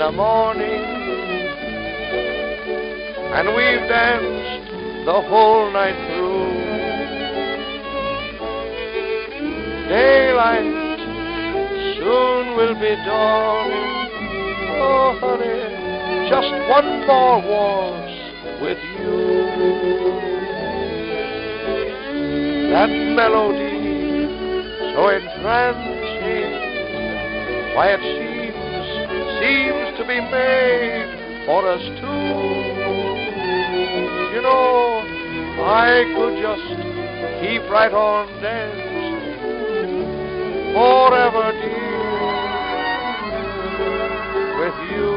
the morning, and we've danced the whole night through. Daylight soon will be dawning. Oh, honey, just one more waltz with you. That melody so entrancing, why it seems to be made for us two. You know, I could just keep right on dancing forever, dear, with you.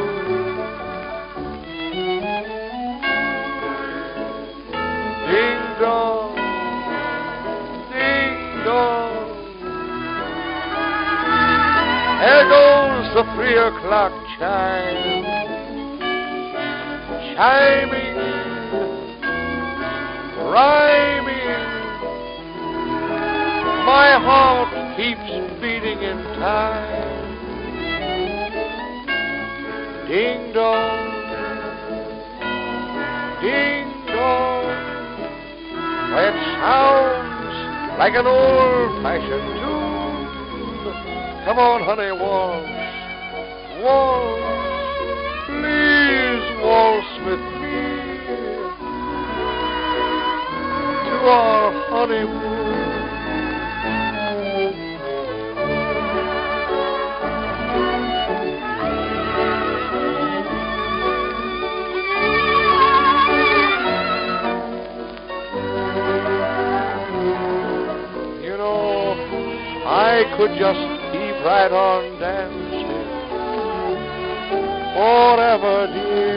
Ding dong, ding dong, there goes the 3 o'clock chime, chiming, rhyming. My heart keeps beating in time. Ding dong, ding dong. Why, it sounds like an old-fashioned tune. Come on, honey, waltz, waltz, please waltz with me to our honeymoon. I could just keep right on dancing forever, dear,